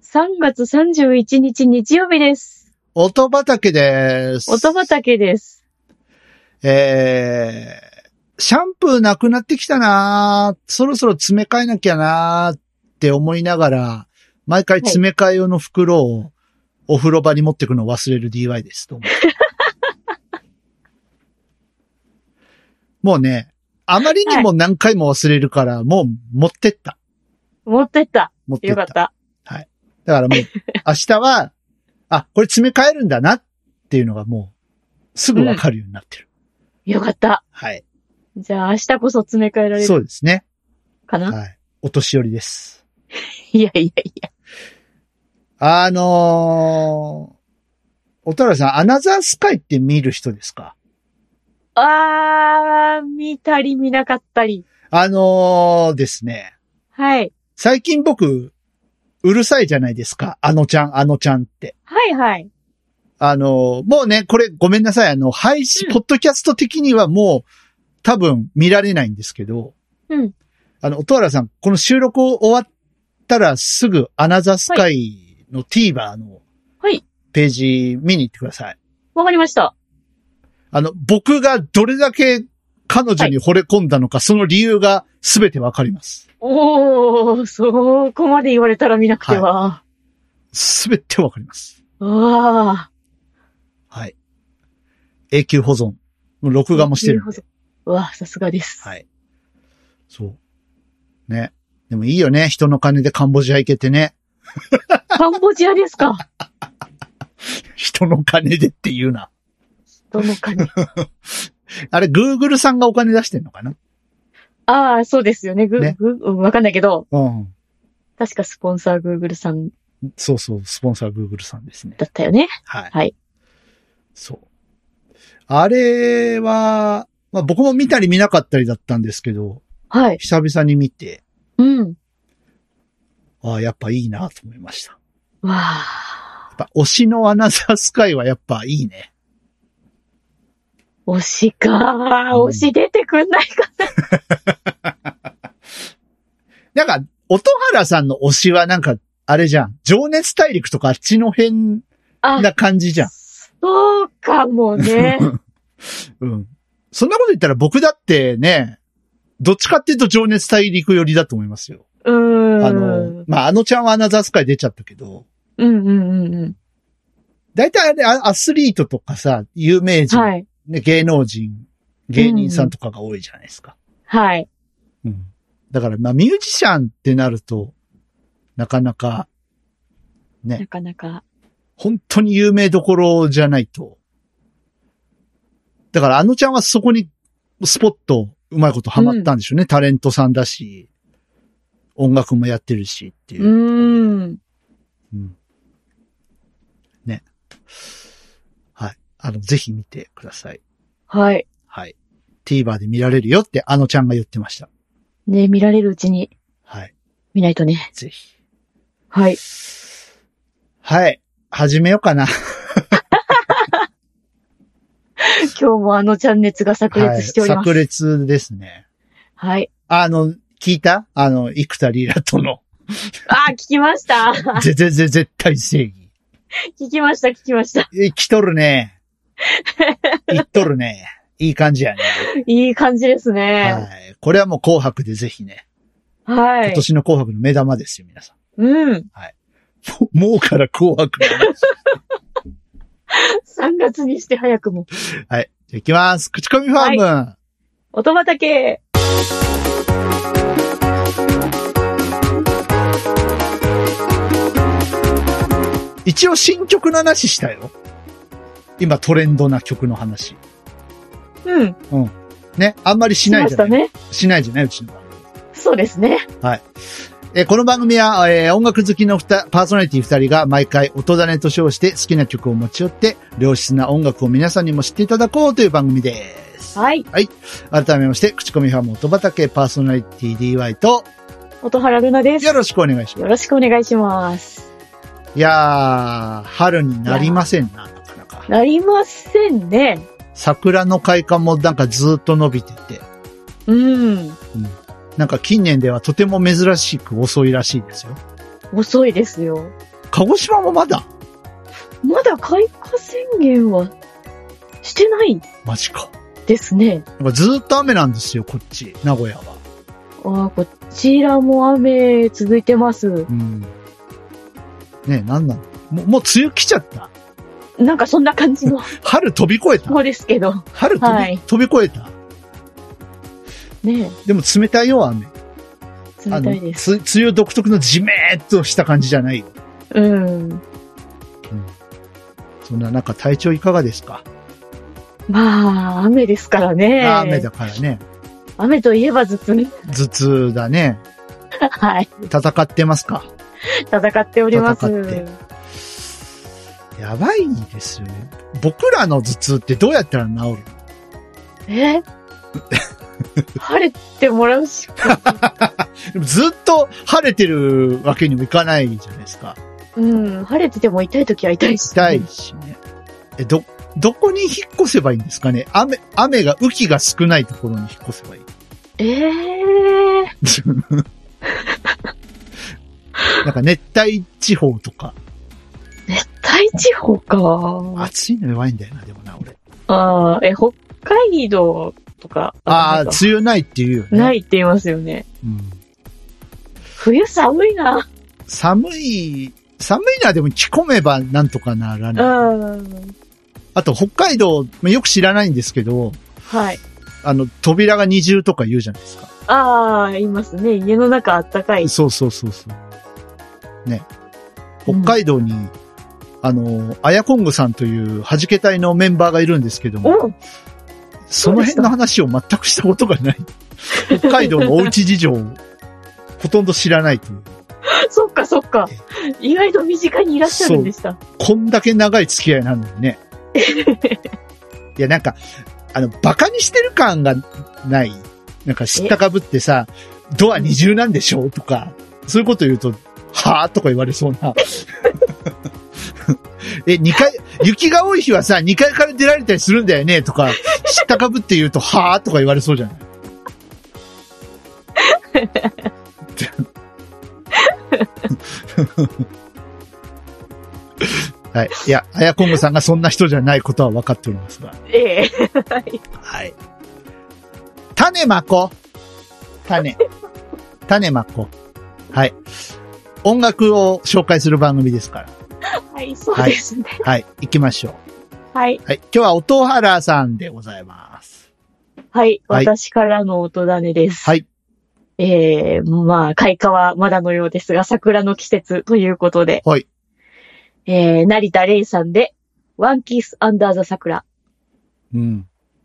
3月31日日曜日です。 音畑です。 音畑です。 シャンプーなくなってきたなー、そろそろ詰め替えなきゃなーって思いながら、毎回詰め替え用の袋をお風呂場に持ってくのを忘れる DY です。どうも。もうね、あまりにも何回も忘れるから、もう持ってった。 持ってった。 持ってった。 よかった。 はい。だからもう、明日は、あ、これ詰め替えるんだなっていうのがもう、すぐわかるようになってる。 よかった。 はい。 じゃあ明日こそ詰め替えられる。 そうですね。 かな？ はい。お年寄りです。 いやいやいや。 おたらさん、アナザースカイって見る人ですか？ 見たり見なかったり。 ですね。 はい。 最近僕、うるさいじゃないですか。あのちゃんって。 はいはい。 もうね、これごめんなさい。配信、ポッドキャスト的にはもう多分見られないんですけど。 うん。 音原さん、この収録終わったらすぐアナザースカイの TVer のページ見に行ってください。 わかりました。 僕がどれだけ彼女に惚れ込んだのか、その理由が全てわかります。 そこまで言われたら見なくては。 全てわかります。 はい。 永久保存。録画もしてる。 さすがです。 はい。そう。ね。でもいいよね。人の金でカンボジア行けてね。 カンボジアですか？ 人の金でって言うな。 人の金。 あれ、Google さんがお金出してんのかな？ そうですよね。わかんないけど。 うん。 確かスポンサー Google さん。 そうそう、スポンサー Google さんですね。 だったよね。 はい。 はい。 そう。あれは、まあ僕も見たり見なかったりだったんですけど。 はい。 久々に見て。 うん。 やっぱいいなと思いました。 わやっぱ推しのアナザースカイはやっぱいいね。 推しか。推し出てくんないかな。なんか、音原さんの推しはなんか、あれじゃん。情熱大陸とかあっちの辺な感じじゃん。 そうかもね。 うん。そんなこと言ったら僕だってね、どっちかっていうと情熱大陸寄りだと思いますよ。まあ、ちゃんはアナザースカイ出ちゃったけど。大体あれ、アスリートとかさ、有名人、ね、芸能人、芸人さんとかが多いじゃないですか。 はい。 うん。だから、まあ、ミュージシャンってなると、なかなか、ね。 なかなか。 本当に有名どころじゃないと。だから、ちゃんはそこに、スポット、うまいことハマったんでしょうね。タレントさんだし、音楽もやってるしっていう。うん。ね。はい。ぜひ見てください。 はい。 はい。TVer で見られるよって、ちゃんが言ってました。 ね、見られるうちに。 はい。 見ないとね。 ぜひ。 はい。 はい。始めようかな。 今日もちゃん熱が炸裂しております。 炸裂ですね。 はい。 聞いた？生田リラとの。 聞きました。 絶対正義。 聞きました。 来とるね。言っとるね。いい感じやね。 いい感じですね。 はい。これはもう紅白でぜひね。 はい。 今年の紅白の目玉ですよ、皆さん。 うん。 はい。もうから紅白の話。 3月にして早くも。 はい。じゃあ行きます。口コミファーム。はい、 音畑。 一応新曲の話したよ。今トレンドな曲の話。 うん。 うん。ね。あんまりしないじゃない。 ね、 しないじゃないうちの番組。 そうですね。 はい。この番組は、音楽好きのパーソナリティ2人が毎回音種と称して好きな曲を持ち寄って良質な音楽を皆さんにも知っていただこうという番組です。 はい。 はい。改めまして、口コミファーム音畑パーソナリティ DY と音原ルナです。 よろしくお願いします。 よろしくお願いします。 いやー、春になりませんな、なかなか。 なりませんね。 桜の開花もなんかずっと伸びてて。なんか近年ではとても珍しく遅いらしいですよ。 遅いですよ。 鹿児島もまだまだ開花宣言はしてないマジか。 ですね。 なんかずーっと雨なんですよ、こっち、名古屋は。 こちらも雨続いてます。 うん。ね、なんなのもう梅雨来ちゃった。 なんかそんな感じの。 春飛び越えた。 そうですけど。 春はい、 飛び越えた。 ねでも冷たいよ、雨。 冷たいです。 梅雨独特のジメーっとした感じじゃないよ。 うん。 そんな中、体調いかがですか？ まあ、雨ですからね。 雨だからね。 雨といえば頭痛。 頭痛だね。 はい。 戦ってますか？ 戦っております。 戦って。やばいですよね。僕らの頭痛ってどうやったら治る？ 晴れてもらうしか。 でもずっと晴れてるわけにもいかないじゃないですか。 うん。晴れてても痛い時は痛いし、ね。 痛いしね。どこに引っ越せばいいんですかね？雨が、雨季が少ないところに引っ越せばいい。なんか熱帯地方とか。 熱帯地方か。 暑いの弱いんだよな、でもな、俺。 北海道とか。 梅雨ないって言うよね。 ないって言いますよね。 うん。 冬寒いな。 寒いのはでも着込めばなんとかならない。あと、北海道、よく知らないんですけど。 はい。 扉が二重とか言うじゃないですか。 言いますね。家の中あったかい。 そう。ね。北海道に、アヤコングさんという弾け隊のメンバーがいるんですけども、その辺の話を全くしたことがない。北海道のおうち事情をほとんど知らないという。そっか。意外と身近にいらっしゃるんでした。 こんだけ長い付き合いなのにね。いや、なんか、バカにしてる感がない。なんか知ったかぶってさ、ドア二重なんでしょとか、そういうこと言うと、はぁとか言われそうな。雪が多い日はさ、2階から出られたりするんだよねとか、知ったかぶって言うと、はぁとか言われそうじゃないはい。いや、あやこんぐさんがそんな人じゃないことは分かっておりますが。はい。種まこ。種まこ。はい。音楽を紹介する番組ですから。 はい、そうですね。 はい、行きましょう。 はい。 はい。今日は音原さんでございます。 はい。私からの音種です。 はい。 まあ、開花はまだのようですが、桜の季節ということで。 はい。 成田玲さんで、One Kiss Under the Sakura。 うん。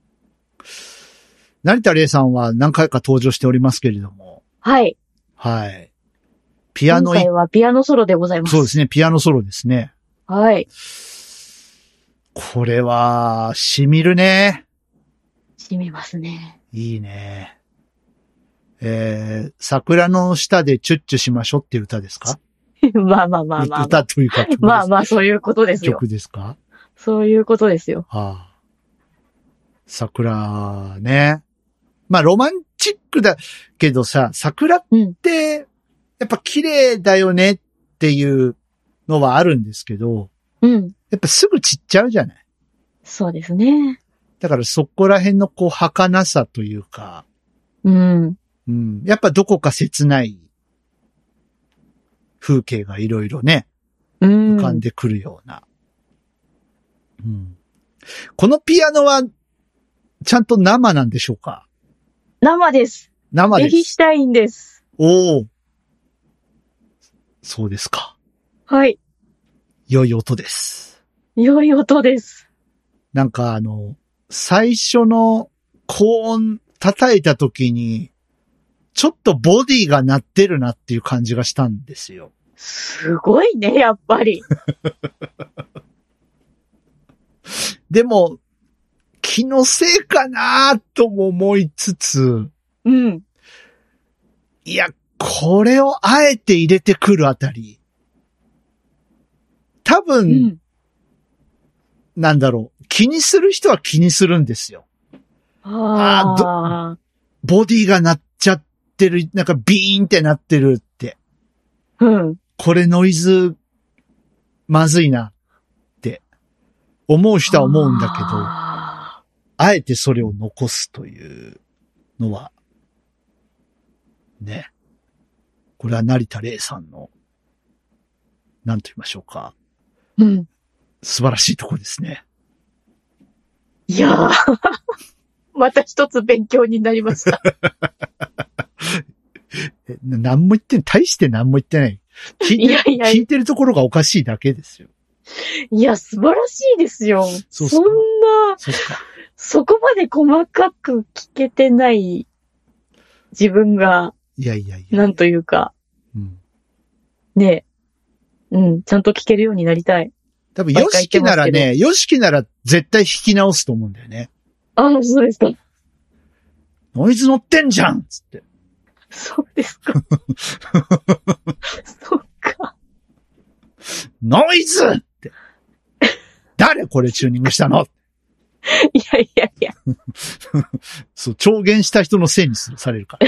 成田玲さんは何回か登場しておりますけれども。 はい。 はい。 今回はピアノソロでございます。 そうですね、ピアノソロですね。 はい。 これは、染みるね。 染みますね。 いいね。桜の下でチュッチュしましょうっていう歌ですか？ まあ。 歌というか。 まあ、そういうことですよ。 曲ですか？ そういうことですよ。 桜ね。まあ、ロマンチックだけどさ、桜って、やっぱ綺麗だよねっていうのはあるんですけど、やっぱすぐ散っちゃうじゃない。 そうですね。 だからそこら辺のこう、儚さというか、やっぱどこか切ない風景がいろいろね、浮かんでくるような。このピアノは、ちゃんと生なんでしょうか？ 生です。 生です。 エヒシュタインです。 おー。そうですか。 はい。 良い音です。 良い音です。 なんか最初の高音叩いた時に、ちょっとボディが鳴ってるなっていう感じがしたんですよ。 すごいね、やっぱり。 でも、気のせいかなとも思いつつ、いや、これをあえて入れてくるあたり、多分、なんだろう、気にする人は気にするんですよ。ボディが鳴っちゃってる、なんかビーンってなってるって。これノイズまずいなって思う人は思うんだけど、あえてそれを残すというのは、ね。これは成田玲さんの、なんと言いましょうか。 うん。 素晴らしいとこですね。 いやー、また一つ勉強になりました。 何も言ってない。大して何も言ってない。聞いてるところがおかしいだけですよ。 いや、素晴らしいですよ。 そんな、そこまで細かく聞けてない自分が、なんというか、 うん、 ねえ、うん、ちゃんと聞けるようになりたい。 多分、ヨシキならね、ヨシキなら絶対弾き直すと思うんだよね。 ああ、そうですか。 ノイズ乗ってんじゃんつって。 そうですか。そっか。 ノイズって。誰これチューニングしたのいやいやいや。 そう、調弦した人のせいにされるから。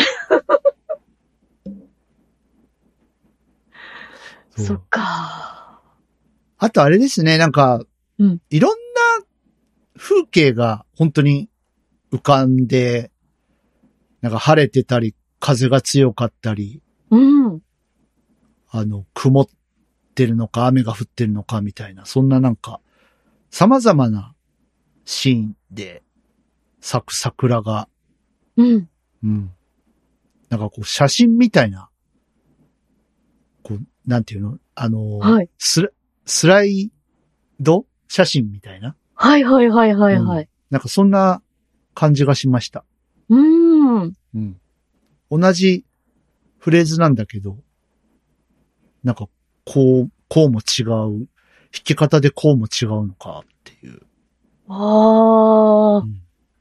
そっか。 あとあれですね、なんか、 うん、 いろんな風景が本当に浮かんで、なんか晴れてたり、風が強かったり、 うん。 曇ってるのか雨が降ってるのかみたいな、そんななんか、様々なシーンで咲く桜が、 うん。 うん。なんかこう写真みたいな、こう、なんていうのはい。 スライド写真みたいな。 はいはいはいはいはい。 なんかそんな感じがしました。うん。同じフレーズなんだけど、なんかこうも違う、弾き方でこうも違うのかっていう。 ああ。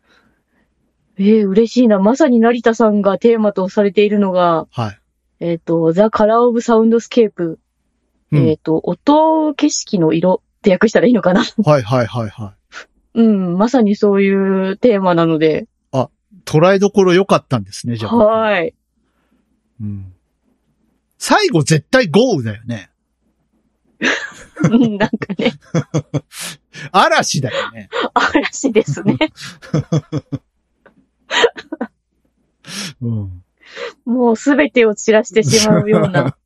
嬉しいな。まさに成田さんがテーマとされているのが、 はい。 The Color of Soundscape。音景色の色って訳したらいいのかなはいはいはいはい。 うん、まさにそういうテーマなので。 あ、捉えどころ良かったんですね、じゃあ。 はい。 うん。最後絶対豪雨だよね。 なんかね。 嵐だよね。 嵐ですね。 うん、 もうすべてを散らしてしまうような。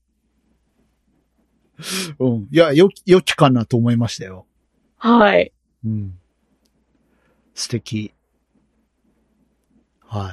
うん。いや、良きかなと思いましたよ。 はい。 うん。素敵。はい。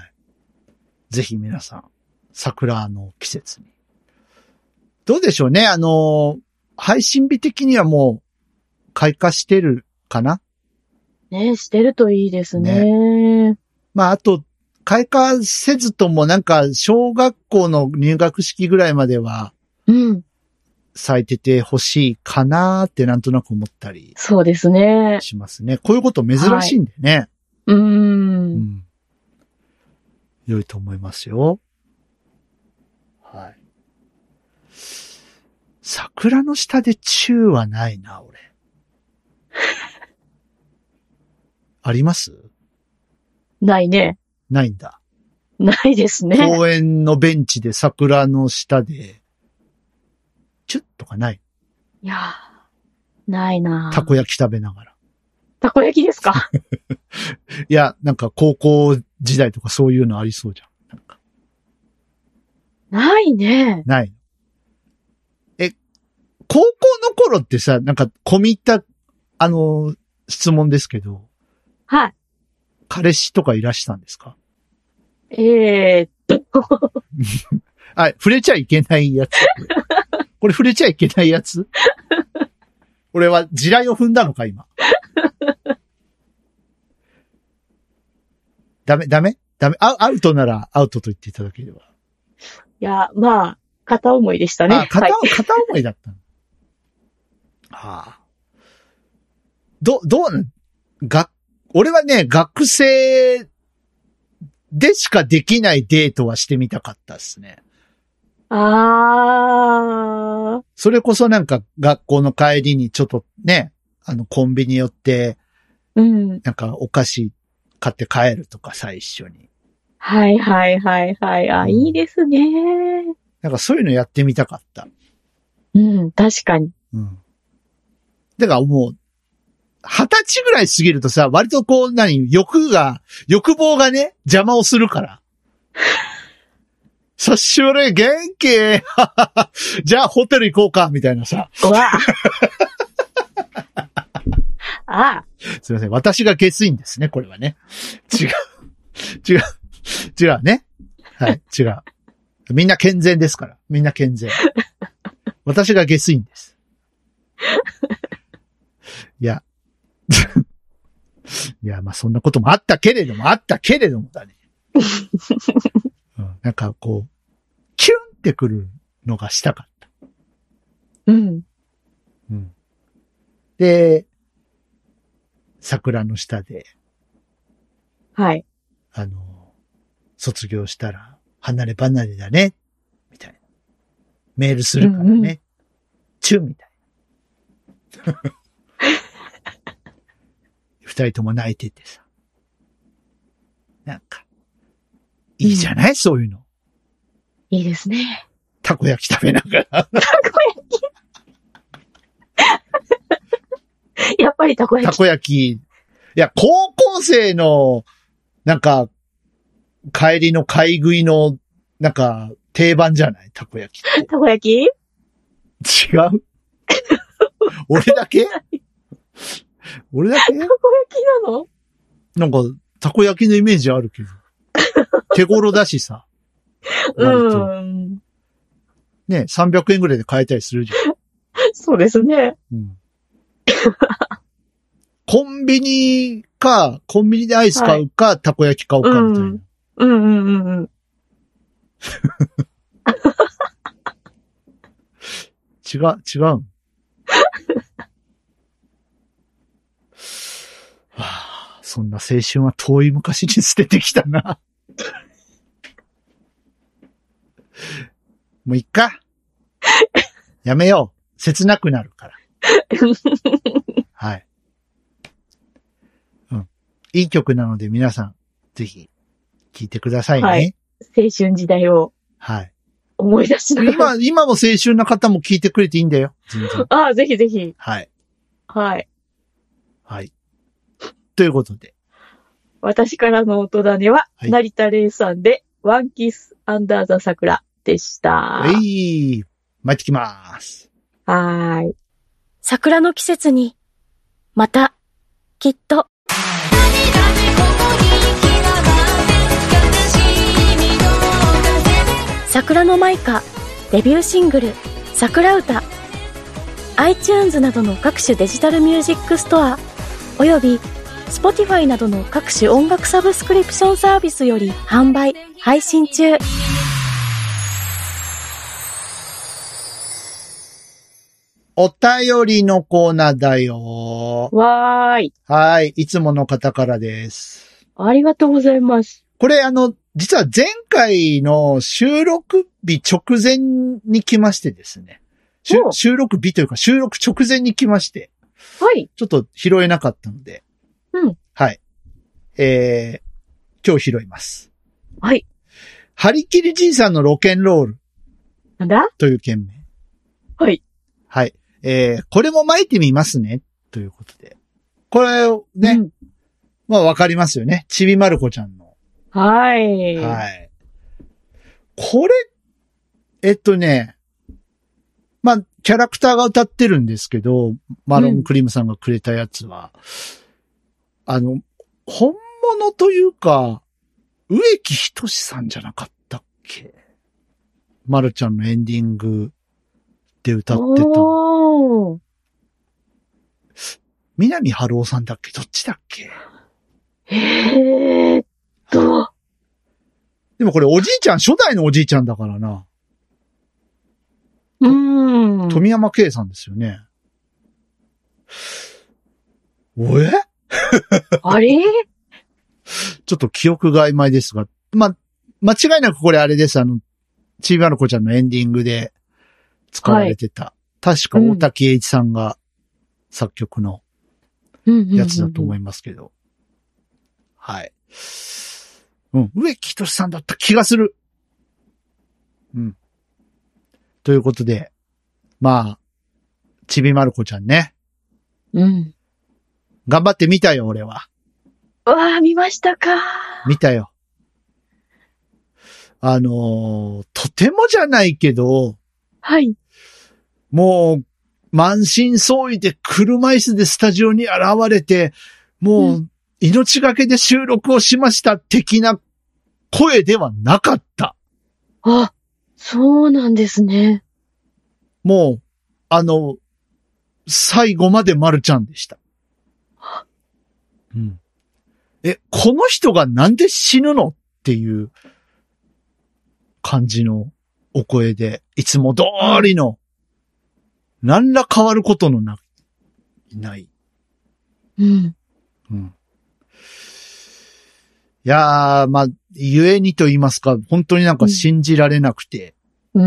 ぜひ皆さん、桜の季節に。どうでしょうね、配信日的にはもう、開花してるかなね、してるといいですね。 まあ、あと、開花せずともなんか、小学校の入学式ぐらいまでは、 うん。 咲いててほしいかなーってなんとなく思ったり。 そうですね。 しますね。こういうこと珍しいんでね。はい、うん。良いと思いますよ。はい。桜の下でチューはないな、俺。あります？ ないね。 ないんだ。 ないですね。 公園のベンチで桜の下で、チュッとかない？ いやー、ないな。 たこ焼き食べながら。 たこ焼きですか？ いや、なんか高校時代とかそういうのありそうじゃん。なんかないね。 ない。高校の頃ってさ、なんか込み入った、質問ですけど。 はい。 彼氏とかいらしたんですか？あ、触れちゃいけないやつ。これ触れちゃいけないやつ？俺は地雷を踏んだのか、今。ダメアウトならアウトと言っていただければ。 いや、まあ、片思いでしたね。 片思いだったの。はあ。俺はね、学生でしかできないデートはしてみたかったですね。それこそなんか学校の帰りにちょっとね、コンビニ寄って、 うん。 なんかお菓子買って帰るとかさ、一緒に。 はいはいはいはい。あ、いいですね。 なんかそういうのやってみたかった。 うん、確かに。 うん。 だからもう、20歳ぐらい過ぎるとさ、割とこう、欲望がね、邪魔をするから。久しぶり、元気じゃあホテル行こうかみたいなさ。 うわああ。 すいません。私が下水んですね、これはね。違うね。はい、違う。みんな健全ですから。みんな健全。私が下水んです。いや、まあそんなこともあったけれどもだね。なんかこう、キュンってくるのがしたかった。 うん。 うん。で、桜の下で。 はい。 卒業したら離れ離れだね。みたいな。メールするからね。うんうん、チュンみたいな。二人とも泣いててさ。なんか、いいじゃない、そういうの。 いいですね。 たこ焼き食べながら。 たこ焼きやっぱりたこ焼き。 たこ焼き。いや、高校生の、なんか、帰りの買い食いの、なんか、定番じゃないたこ焼き。 たこ焼き？ 違う俺だけたこ焼きなの？ なんか、たこ焼きのイメージあるけど。手頃だしさ。ね、300円ぐらいで買えたりするじゃん。 そうですね。 うん、コンビニでアイス買うか、はい、たこ焼き買うかみたいな。違う。はあ、そんな青春は遠い昔に捨ててきたな。もういっか。やめよう。切なくなるから。はい。うん。いい曲なので皆さん、ぜひ、聴いてくださいね。はい。 青春時代を。 はい。 思い出しながら。 今も青春な方も聴いてくれていいんだよ。全然。 ああ、ぜひぜひ。 はい。 はい。 はい。ということで。 私からの音種は、はい、成田玲さんで、ワンキスアンダーザ桜でした。 参ってきます。 はーい。 桜の季節に、また、きっと。桜のマイカデビューシングル桜歌 iTunes などの各種デジタルミュージックストアおよび Spotify などの各種音楽サブスクリプションサービスより販売配信中。 お便りのコーナーだよ。 わーい。 はい。いつもの方からです。 ありがとうございます。 これ実は前回の収録日直前に来ましてですね。収録日というか収録直前に来まして。 はい。 ちょっと拾えなかったので。 うん。 はい。今日拾います。 はい。 ハリキリじいさんのロケンロール。 なんだ？ という件名。 はい。 はい。これも巻いてみますね。ということで。これをね、うん、まあわかりますよね。ちびまる子ちゃんの。 はい。 はい。これ、まあ、キャラクターが歌ってるんですけど、マロンクリームさんがくれたやつは、本物というか、植木仁さんじゃなかったっけ？まるちゃんのエンディングで歌ってた。南春夫さんだっけ？どっちだっけ？でもこれおじいちゃん、初代のおじいちゃんだからな。富山圭さんですよね。 あれちょっと記憶が曖昧ですが。まあ、間違いなくこれあれです。ちびまる子ちゃんのエンディングで使われてた。はい、確か大滝栄一さんが作曲のやつだと思いますけど。はい。植木仁さんだった気がする。ということで、まあ、ちびまる子ちゃんね。 うん。 頑張って見たよ、俺は。 わあ、見ましたか。 見たよ。とてもじゃないけど、 はい。 もう、満身創痍で車椅子でスタジオに現れて、もう、命がけで収録をしました的な声ではなかった。 あ、そうなんですね。 もう、最後まで丸ちゃんでした。うん。この人がなんで死ぬのっていう感じのお声で、いつも通りの、何ら変わることのない。 うん。 うん。いやー、まあ、ゆえにと言いますか、本当になんか信じられなくて。 うん。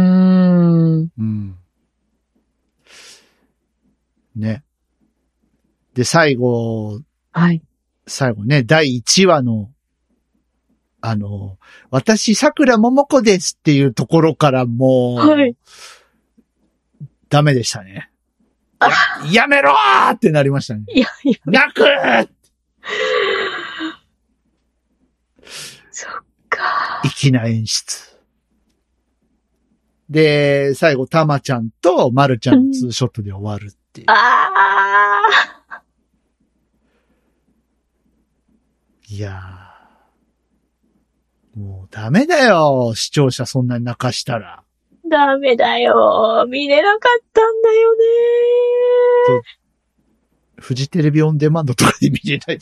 ね。で、最後ね、 第1話の、私、桜桃子ですっていうところからもう、 はい。 ダメでしたね。やめろーってなりましたね。泣くーそっか。 粋な演出。で、最後、たまちゃんとまるちゃんのツーショットで終わるっていう。いやー。もうダメだよ。視聴者そんなに泣かしたら。 ダメだよ。見れなかったんだよねー。フジテレビオンデマンドとかで見れないです。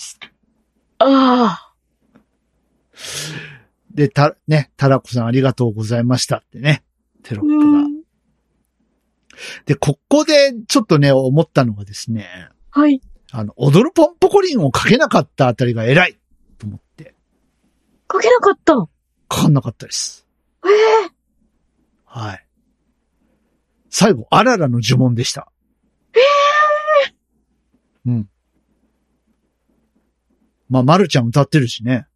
で、たらこさんありがとうございましたってね。テロップが。で、ここでちょっとね、思ったのがですね。 はい。 踊るポンポコリンをかけなかったあたりが偉いと思って。 かけなかった？ かかんなかったです。はい。最後、あららの呪文でした。うん。まあ、まるちゃん歌ってるしね。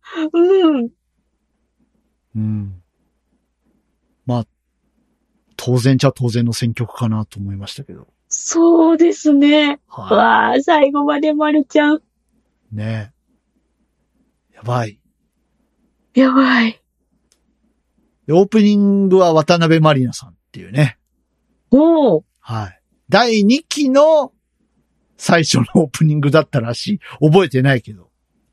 まあ、当然っちゃ当然の選曲かなと思いましたけど。 そうですね。わあ、最後までまるちゃん。 ねえ。やばい。 やばい。 で、オープニングは渡辺満里奈さんっていうね。はい。第2期の最初のオープニングだったらしい。覚えてないけど。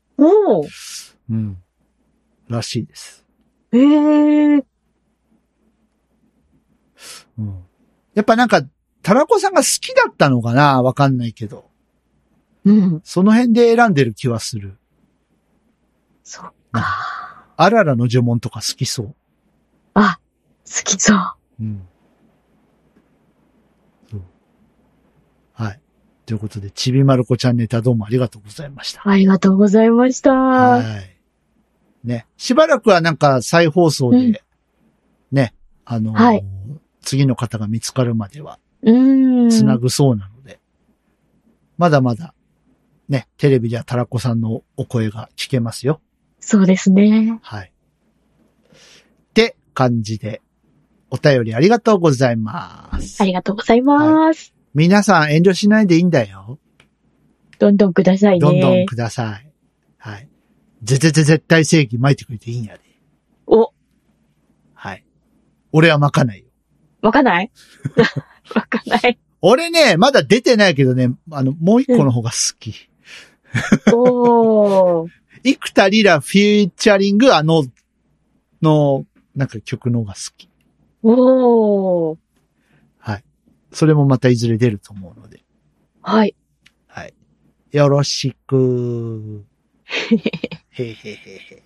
らしいです。やっぱなんか、タラコさんが好きだったのかな？わかんないけど。その辺で選んでる気はする。 そっか。 あららの呪文とか好きそう。 好きそう。 そうはい。ということで、ちびまる子ちゃんネタどうもありがとうございました。 ありがとうございました。はい。 ね。しばらくはなんか再放送で、ね、次の方が見つかるまでは、つなぐそうなので、まだまだ、ね、テレビではタラコさんのお声が聞けますよ。 そうですね。 はい。って感じで、お便りありがとうございます。 ありがとうございます。 皆さん遠慮しないでいいんだよ。 どんどんくださいね。 どんどんください。はい。絶対正義巻いてくれていいんやで。はい。俺は巻かないよ。 巻かない巻かない。 俺ね、まだ出てないけどね、もう一個の方が好き。生田リラフューチャリングなんか曲の方が好き。はい。それもまたいずれ出ると思うので。 はい。 はい。よろしく。へへへへ。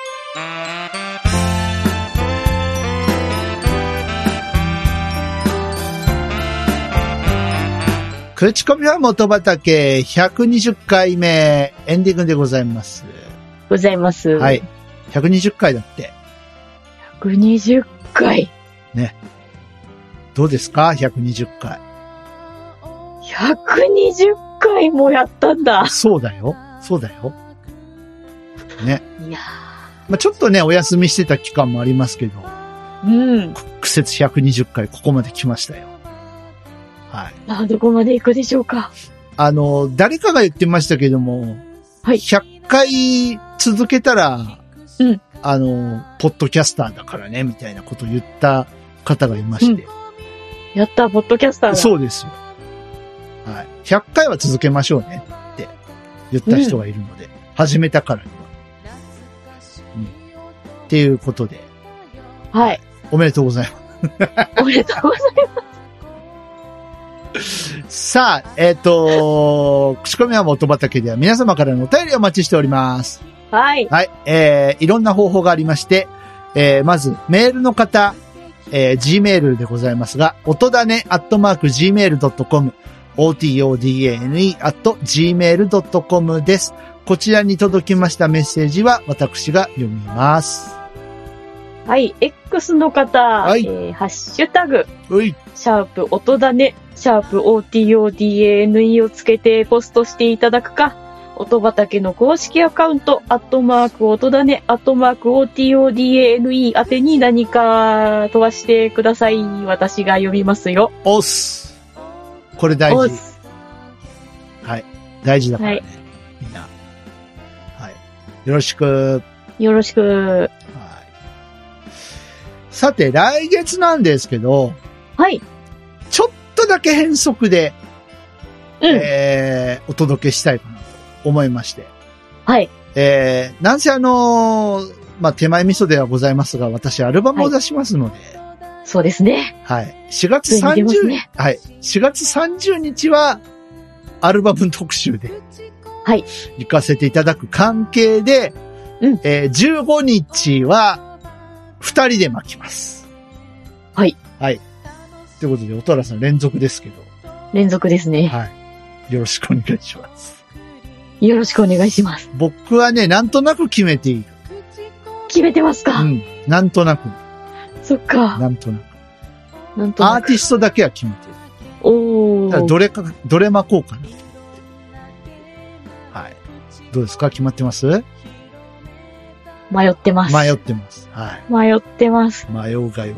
口コミは元畑120回目エンディングでございます。 ございます。 はい。120回だって。 120回。 ね。どうですか ?120 回。 120回もやったんだ。 そうだよ。そうだよ。ね。 いやまあちょっとね、お休みしてた期間もありますけど。苦節120回ここまで来ましたよ。はい。 どこまで行くでしょうか。 誰かが言ってましたけども、 はい。 100回続けたら、 うん。 ポッドキャスターだからね、みたいなことを言った方がいまして。 やった、ポッドキャスターだ。 そうですよ。はい。100回は続けましょうねって言った人がいるので、始めたからには。っていうことで。 はい。 おめでとうございます。 おめでとうございます。さあ、口コミは元畑では皆様からのお便りをお待ちしております。 はい。 はい。いろんな方法がありまして、まず、メールの方、Gmail でございますが、音だね@gmail.com、otodane@gmail.com です。こちらに届きましたメッセージは私が読みます。 はい。X の方、 はい。 ハッシュタグ、 はい。 音だね、otodane をつけてポストしていただくか、音畑の公式アカウント、音だね、otodane 宛てに何か飛ばしてください。私が読みますよ。 おっす。これ大事。はい。大事だからね。はい、みんな。はい。よろしく。 よろしく。はい。 さて、来月なんですけど。 はい。 ちょっとだけ変則で、お届けしたいかなと思いまして。 はい。 なんせまあ、手前味噌ではございますが、私アルバムを出しますので。はい、 そうですね。 はい。4月30日、はい。4月30日は、アルバム特集で。 はい。 行かせていただく関係で、15日は、2人で巻きます。 はい。 はい。ということで、音原さん連続ですけど。 連続ですね。 はい。よろしくお願いします。 よろしくお願いします。 僕はね、なんとなく決めている。 決めてますか？ うん。なんとなく。 そっか。 なんとなく。 なんとなく。 アーティストだけは決めてる。 おー。 だからどれ巻こうかなと思って。はい。どうですか？決まってます？ 迷ってます。 迷ってます。はい。 迷ってます。 迷うがよい。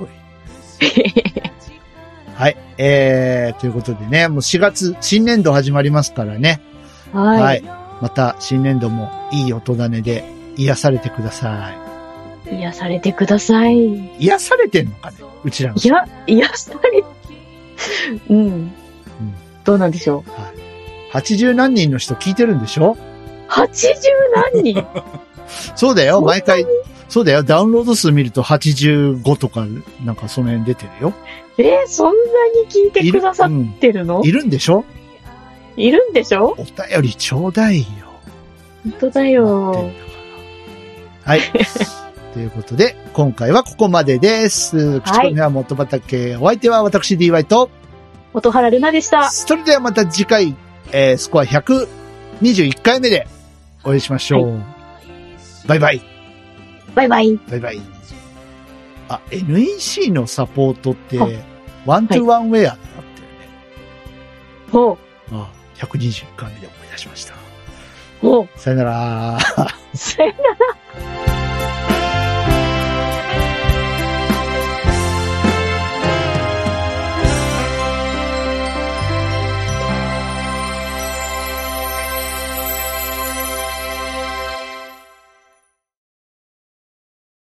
はい。ということでね、もう4月、新年度始まりますからね。 はい。はい。 また、新年度もいい音種で癒されてください。癒されてください。 癒されてんのかね？うちらの。 いや、癒され、うん。どうなんでしょう。 はい。80何人の人聞いてるんでしょ？ 80 何人そうだよ、毎回。そうだよ、ダウンロード数見ると85とか、なんかその辺出てるよ。 そんなに聞いてくださってるの？ いるんでしょ？ いるんでしょ？ お便りちょうだいよ。 本当だよ。 はい。ということで、今回はここまでです。口コミは元畑。お相手は私 DY と、 音原ルナでした。 それではまた次回、スコア121回目でお会いしましょう。はい、バイバイ。 バイバイ。 バイバイ。あ、NEC のサポートって、ワントゥワンウェアだったよね。 ほう。 あ、121回目で思い出しました。 ほう。 さよなら。 さよなら。